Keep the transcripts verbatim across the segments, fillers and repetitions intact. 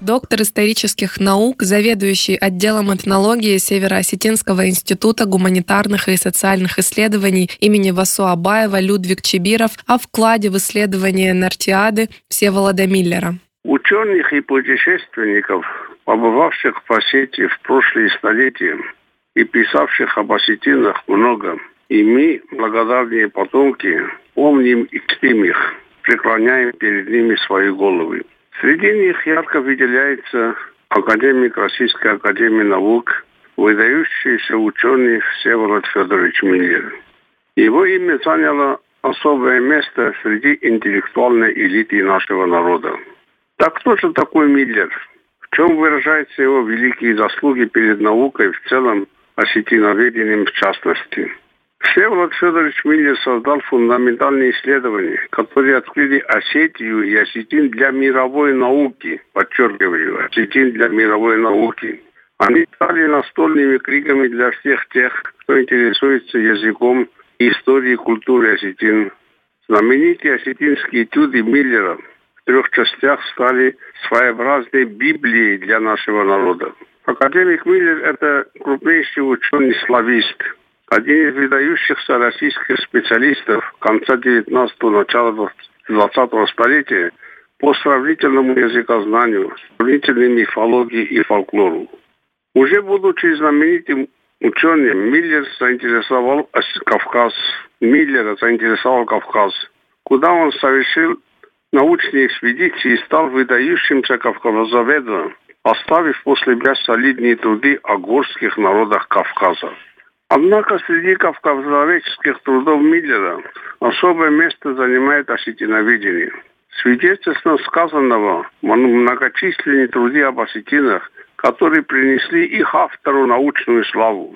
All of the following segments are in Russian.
доктор исторических наук, заведующий отделом этнологии Северо-Осетинского института гуманитарных и социальных исследований имени Васо Абаева Людвиг Чибиров о вкладе в исследование Нартиады Всеволода Миллера. Ученых и путешественников, побывавших в Осетии в прошлые столетия и писавших об осетинах много, и мы, благодарные потомки, помним и чтим их, преклоняем перед ними свои головы. Среди них ярко выделяется академик Российской академии наук, выдающийся ученый Всеволод Федорович Миллер. Его имя заняло особое место среди интеллектуальной элиты нашего народа. Так кто же такой Миллер? В чем выражаются его великие заслуги перед наукой в целом, осетиноведением в частности? Всеволод Федорович Миллер создал фундаментальные исследования, которые открыли Осетию и осетин для мировой науки. Подчеркиваю, осетин для мировой науки. Они стали настольными криками для всех тех, кто интересуется языком и историей культуры осетин. Знаменитые осетинские этюды Миллера в трех частях стали своеобразной Библией для нашего народа. Академик Миллер – это крупнейший ученый-славист, один из выдающихся российских специалистов конца девятнадцатого, начала двадцатого столетия по сравнительному языкознанию, сравнительной мифологии и фольклору. Уже будучи знаменитым ученым, Миллер заинтересовал Кавказ. Миллера заинтересовал Кавказ, куда он совершил научные экспедиции и стал выдающимся кавказоведом, оставив после себя солидные труды о горских народах Кавказа. Однако среди кавказоведческих трудов Миллера особое место занимает осетиноведение. Свидетельством сказанного многочисленные труды об осетинах, которые принесли их автору научную славу.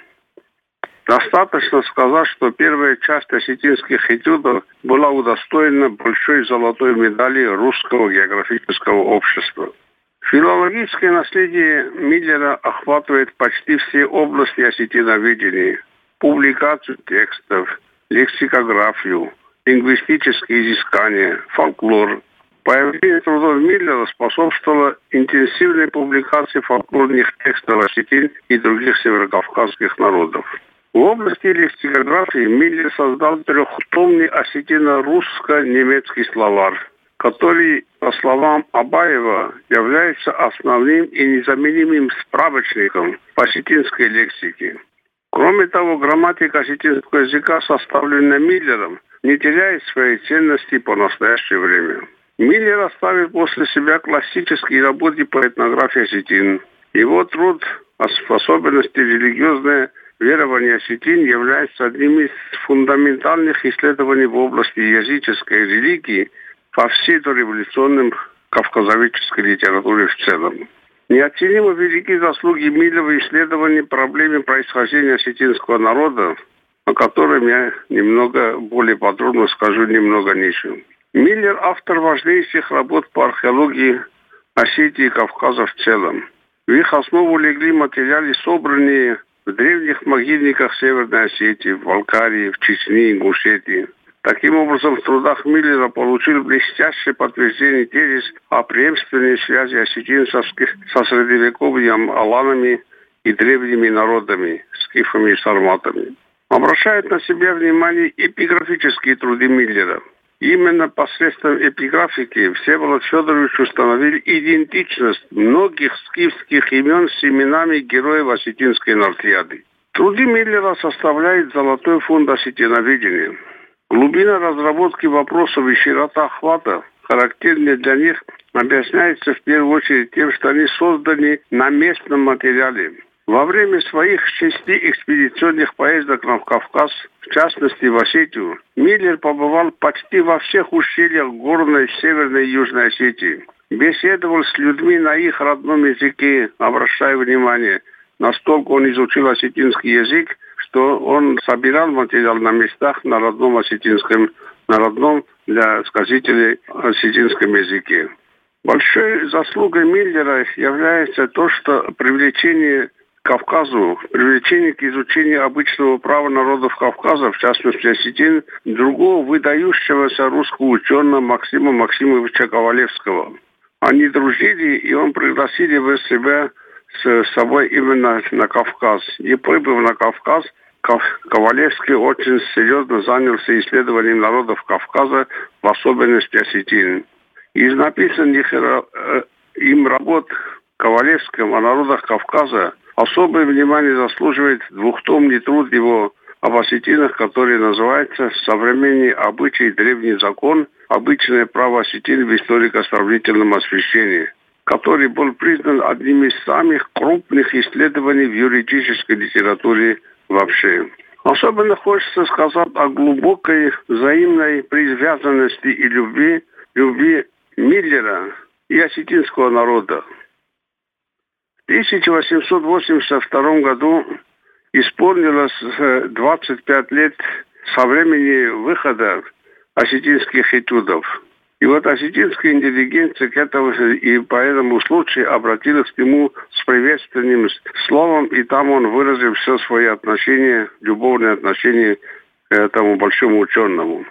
Достаточно сказать, что первая часть осетинских этюдов была удостоена большой золотой медали Русского географического общества. Филологическое наследие Миллера охватывает почти все области осетиноведения: публикацию текстов, лексикографию, лингвистические изыскания, фольклор. Появление трудов Миллера способствовало интенсивной публикации фольклорных текстов осетин и других северокавказских народов. В области лексикографии Миллер создал трехтомный осетино-русско-немецкий словарь, который, по словам Абаева, является основным и незаменимым справочником по осетинской лексике. Кроме того, грамматика осетинского языка, составленная Миллером, не теряет своей ценности по настоящее время. Миллер оставил после себя классические работы по этнографии осетин. Его труд, в особенности религиозное верование осетин, является одним из фундаментальных исследований в области языческой религии во всей дореволюционной кавказоведческой литературе в целом. Неоценимо велики заслуги Миллера в исследовании проблемы происхождения осетинского народа, о котором я немного более подробно скажу немного ниже. Миллер – автор важнейших работ по археологии Осетии и Кавказа в целом. В их основу легли материалы, собранные в древних могильниках Северной Осетии, в Балкарии, в Чечне, Ингушетии. Таким образом, в трудах Миллера получил блестящее подтверждение тезис о преемственной связи осетин со средневековыми аланами и древними народами, скифами и сарматами. Обращают на себя внимание эпиграфические труды Миллера. Именно посредством эпиграфики Всеволод Федорович установил идентичность многих скифских имен с именами героев осетинской Нартиады. Труды Миллера составляют золотой фонд осетиноведения. Глубина разработки вопросов и широта охвата, характерные для них, объясняется в первую очередь тем, что они созданы на местном материале. Во время своих шести экспедиционных поездок на Кавказ, в частности в Осетию, Миллер побывал почти во всех ущельях горной Северной и Южной Осетии. Беседовал с людьми на их родном языке, обращая внимание, настолько он изучил осетинский язык, что он собирал материал на местах на родном осетинском, на родном для сказителей осетинском языке. Большой заслугой Миллера является то, что привлечение к Кавказу, привлечение к изучению обычного права народов Кавказа, в частности осетин, другого выдающегося русского ученого Максима Максимовича Ковалевского. Они дружили, и он пригласил его себя с собой именно на Кавказ. И прибыв на Кавказ, Ковалевский очень серьезно занялся исследованием народов Кавказа, в особенности осетин. Из написанных им работ Ковалевским о народах Кавказа особое внимание заслуживает двухтомный труд его об осетинах, который называется «Современный обычай и древний закон. Обычное право осетин в историко-сравнительном освещении», который был признан одним из самых крупных исследований в юридической литературе вообще. Особенно хочется сказать о глубокой взаимной привязанности и любви, любви Миллера и осетинского народа. В тысяча восемьсот восемьдесят втором году исполнилось двадцать пять лет со времени выхода осетинских этюдов. И вот осетинская интеллигенция к этому и по этому случаю обратилась к нему с приветственным словом, и там он выразил все свои отношения, любовные отношения к этому большому ученому.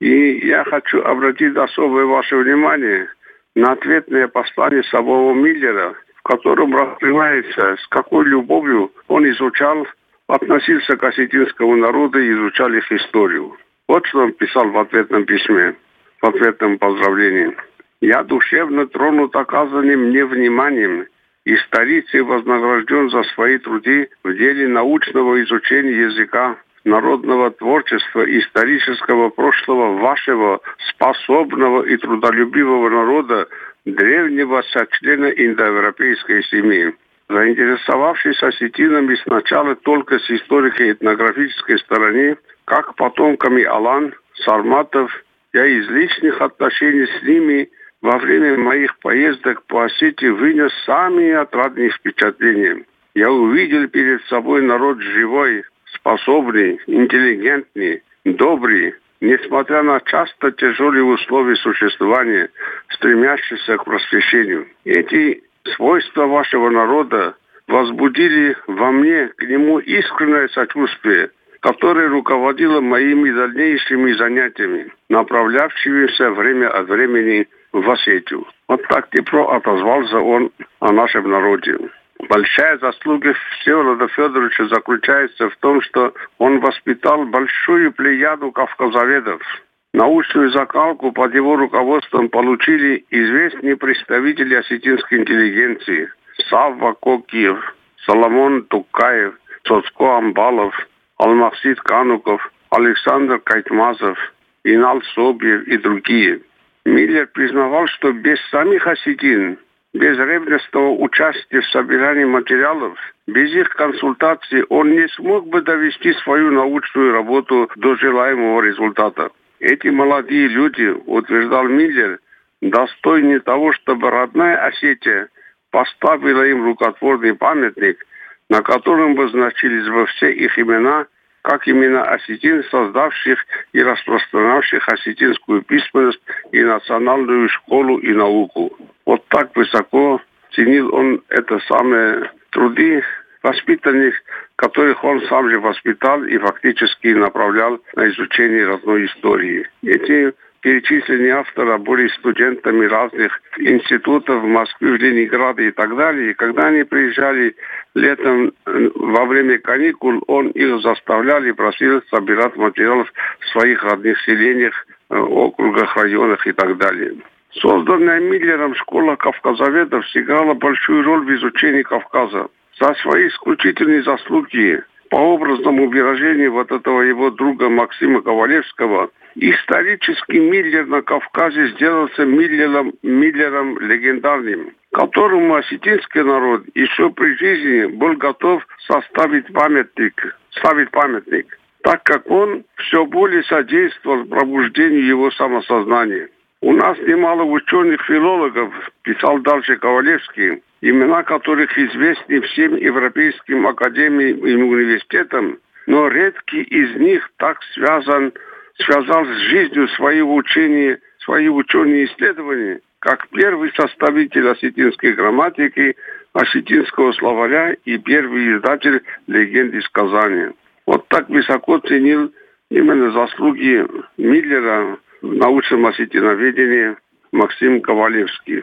И я хочу обратить особое ваше внимание на ответное послание самого Миллера, в котором раскрывается, с какой любовью он изучал, относился к осетинскому народу и изучал их историю. Вот что он писал в ответном письме, в ответном поздравлении. «Я душевно тронут оказанным мне вниманием и старицей вознагражден за свои труды в деле научного изучения языка, народного творчества и исторического прошлого вашего способного и трудолюбивого народа, древнего сочлена индоевропейской семьи. Заинтересовавшись осетинами сначала только с историко-этнографической стороны, как потомками алан, сарматов, я из личных отношений с ними во время моих поездок по Осетии вынес самые отрадные впечатления. Я увидел перед собой народ живой, способный, интеллигентный, добрый, несмотря на часто тяжелые условия существования, стремящийся к просвещению. Эти свойства вашего народа возбудили во мне к нему искреннее сочувствие, которое руководило моими дальнейшими занятиями, направлявшимися время от времени в Осетию. Вот так тепло отозвался он о нашем народе. Большая заслуга Всеволода Федоровича заключается в том, что он воспитал большую плеяду кавказоведов. Научную закалку под его руководством получили известные представители осетинской интеллигенции: Савва Кокиев, Соломон Тукаев, Цоцко Амбалов, Алмахсид Кануков, Александр Кайтмазов, Инал Собьев и другие. Миллер признавал, что без самих осетин, без ревностного участия в собирании материалов, без их консультаций он не смог бы довести свою научную работу до желаемого результата. Эти молодые люди, утверждал Миллер, достойны того, чтобы родная Осетия поставила им рукотворный памятник, на котором бы значились бы все их имена, как имена осетин, создавших и распространявших осетинскую письменность и национальную школу и науку. Вот так высоко ценил он это самые труды воспитанных, которых он сам же воспитал и фактически направлял на изучение родной истории. Эти перечисленные авторы были студентами разных институтов в Москве, в Ленинграде и так далее. И когда они приезжали летом во время каникул, он их заставлял и просил собирать материалы в своих родных селениях, округах, районах и так далее. Созданная Миллером школа кавказоведов сыграла большую роль в изучении Кавказа. За свои исключительные заслуги, по образному выражению вот этого его друга Максима Ковалевского, исторический Миллер на Кавказе сделался Миллером, Миллером легендарным, которому осетинский народ еще при жизни был готов составить памятник, ставить памятник, так как он все более содействовал пробуждению его самосознания. У нас немало ученых-филологов, писал дальше Ковалевский, имена которых известны всем европейским академиям и университетам, но редкий из них так связан, связал с жизнью своего учения, свои ученые исследования, как первый составитель осетинской грамматики, осетинского словаря и первый издатель легенд из Казани. Вот так высоко ценил именно заслуги Миллера в научном осетиноведении Максим Ковалевский.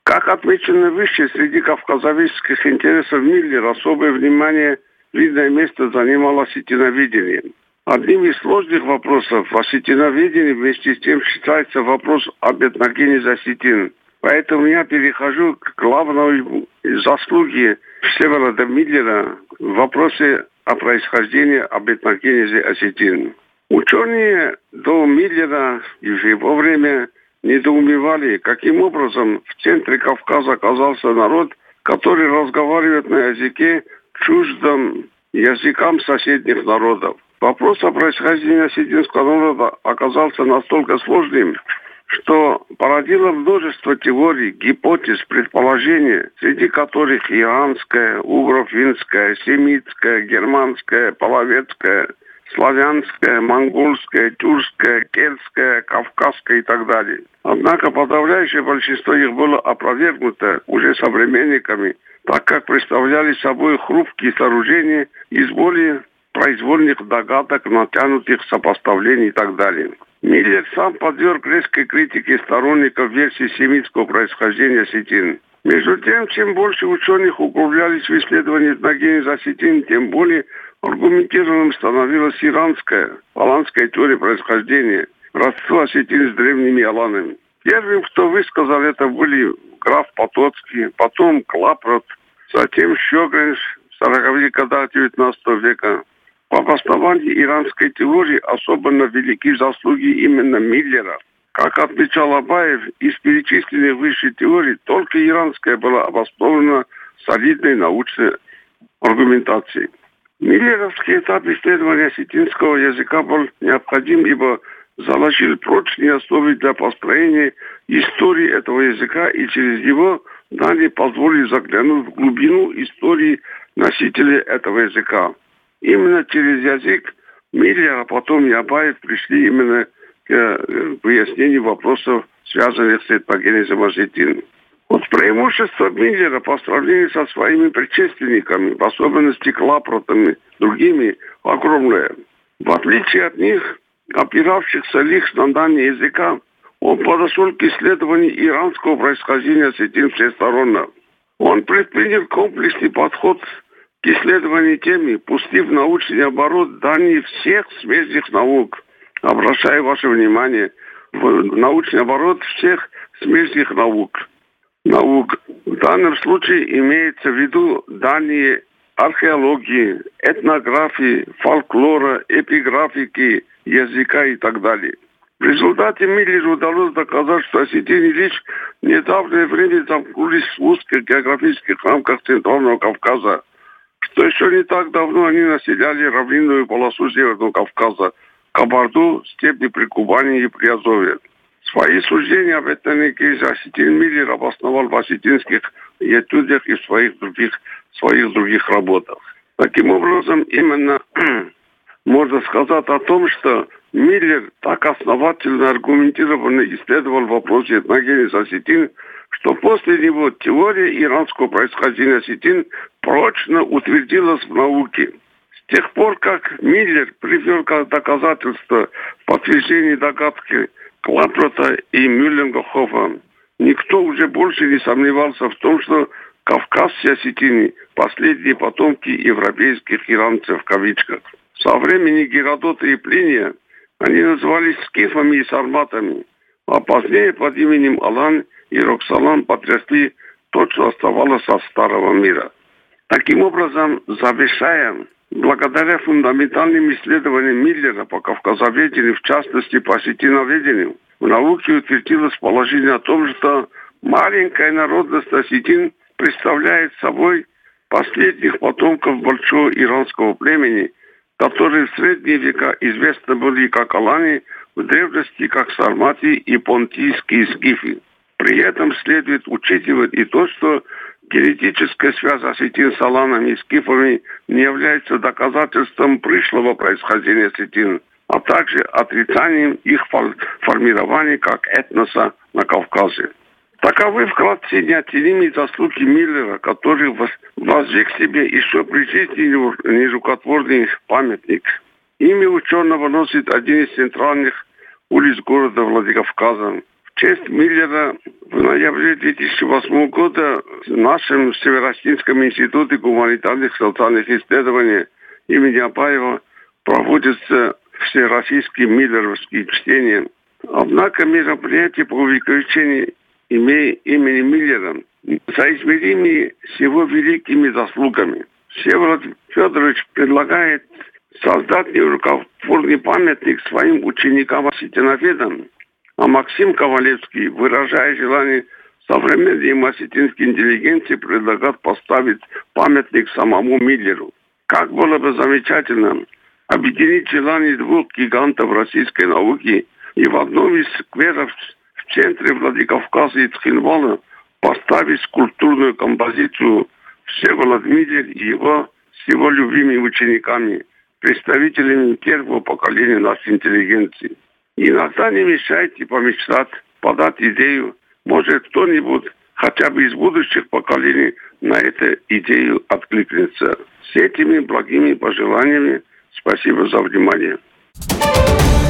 Как отмечено выше, среди кавказоведческих интересов Миллера особое внимание, видное место занимало осетиноведение. Одним из сложных вопросов в осетиноведении вместе с тем считается вопрос об этногенезе осетин. Поэтому я перехожу к главной заслуге Всеволода Миллера в вопросе о происхождении об этногенезе осетин. Ученые до Миллера и в его время недоумевали, каким образом в центре Кавказа оказался народ, который разговаривает на языке, чуждом языкам соседних народов. Вопрос о происхождении осетинского народа оказался настолько сложным, что породило множество теорий, гипотез, предположений, среди которых иранская, угро-финская, семитская, германская, половецкая, славянская, монгольская, тюркская, кельтская, кавказская и так далее. Однако подавляющее большинство их было опровергнуто уже современниками, так как представляли собой хрупкие сооружения из более произвольных догадок, натянутых сопоставлений и так далее. Миллер сам подверг резкой критике сторонников версии семитского происхождения осетин. Между тем, чем больше ученых углублялись в исследовании этногенеза осетин, тем более аргументированным становилась иранская, аланская теория происхождения, родство осетин с древними аланами. Первым, кто высказал это, были граф Потоцкий, потом Клапрот, затем Щегринш в сороковых годах девятнадцатого века. По обоснованию иранской теории особенно велики заслуги именно Миллера. Как отмечал Абаев, из перечисленных выше теорий только иранская была обоснована солидной научной аргументацией. Миллеровский этап исследования осетинского языка был необходим, ибо заложил прочные основы для построения истории этого языка, и через его далее позволили заглянуть в глубину истории носителей этого языка. Именно через язык Миллер, а потом и Абаев пришли именно к выяснению вопросов, связанных с этногенезом осетин. Вот преимущество Миллера по сравнению со своими предшественниками, в особенности Клапротами, другими, огромное. В отличие от них, опиравшихся лишь на знание языка, он подошел к исследованию иранского происхождения осетин всесторонне. Он предпринял комплексный подход к исследованию темы, пустив в научный оборот данные всех смежных наук. Обращаю ваше внимание в научный оборот всех смежных наук. Наук. В данном случае имеется в виду данные археологии, этнографии, фольклора, эпиграфики, языка и так далее. В результате Миллеру удалось доказать, что осетины лишь в недавнее время замкнулись в узких географических рамках Центрального Кавказа, что еще не так давно они населяли равнинную полосу Северного Кавказа, Кабарду, степи при Кубани и Приазовье. Свои суждения об этногенезе осетин Миллер обосновал в осетинских этюдах и в своих других, своих других работах. Таким образом, именно можно сказать о том, что Миллер так основательно, аргументированно исследовал вопрос этногенеза осетин, что после него теория иранского происхождения осетин прочно утвердилась в науке. С тех пор, как Миллер привел как доказательство подтверждения догадки Клапрота и Мюлленгофа, никто уже больше не сомневался в том, что кавказские осетины – последние потомки европейских иранцев в кавычках. Со времени Геродота и Плиния они назывались скифами и сарматами, а позднее под именем Алан и Роксолан потрясли то, что оставалось от старого мира. Таким образом, завершая, благодаря фундаментальным исследованиям Миллера по кавказоведению, в частности по осетиноведению, в науке утвердилось положение о том, что маленькая народность осетин представляет собой последних потомков большого иранского племени, которые в средние века известны были как алани, в древности как сармати и понтийские скифы. При этом следует учитывать и то, что генетическая связь осетин с аланами и скифами не является доказательством пришлого происхождения осетин, а также отрицанием их формирования как этноса на Кавказе. Таковы вкратце неоценимые заслуги Миллера, который возвек себе еще при жизни нерукотворный памятник. Имя ученого носит один из центральных улиц города Владикавказа. В В честь Миллера в ноябре две тысячи восьмого года в нашем Северо-Осетинском институте гуманитарных и социальных исследований имени Абаева проводятся всероссийские миллеровские чтения. Однако мероприятие по увековечению имени Миллера соизмеримы с его великими заслугами. Всеволод Федорович предлагает создать нерукотворный памятник своим ученикам-осетинофедам, а Максим Ковалевский, выражая желание современной осетинской интеллигенции, предлагает поставить памятник самому Миллеру. Как было бы замечательно объединить желание двух гигантов российской науки и в одном из скверов в центре Владикавказа и Цхинвала поставить скульптурную композицию Всеволод Миллер и его с его любимыми учениками, представителями первого поколения нашей интеллигенции. Иногда не мешайте помечтать, подать идею. Может, кто-нибудь, хотя бы из будущих поколений, на эту идею откликнется. С этими благими пожеланиями спасибо за внимание.